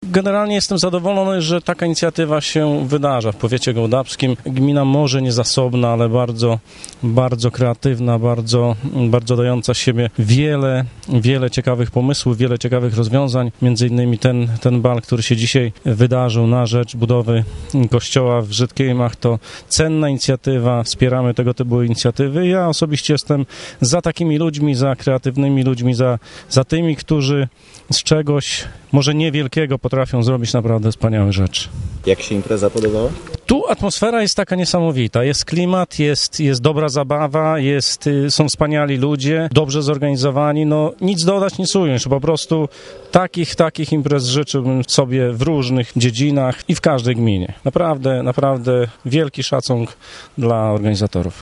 Generalnie jestem zadowolony, że taka inicjatywa się wydarza w powiecie gołdapskim. Gmina może niezasobna, ale bardzo, bardzo kreatywna, bardzo dająca siebie wiele ciekawych pomysłów, wiele ciekawych rozwiązań. Między innymi ten bal, który się dzisiaj wydarzył na rzecz budowy kościoła w Żydkiejmach, to cenna inicjatywa. Wspieramy tego typu inicjatywy. Ja osobiście jestem za takimi ludźmi, za kreatywnymi ludźmi, za tymi, którzy z czegoś może niewielkiego potrafią zrobić naprawdę wspaniałe rzeczy. Jak się impreza podobała? Tu atmosfera jest taka niesamowita. Jest klimat, jest dobra zabawa, są wspaniali ludzie, dobrze zorganizowani. No nic dodać, nic ująć. Po prostu takich imprez życzyłbym sobie w różnych dziedzinach i w każdej gminie. Naprawdę wielki szacunek dla organizatorów.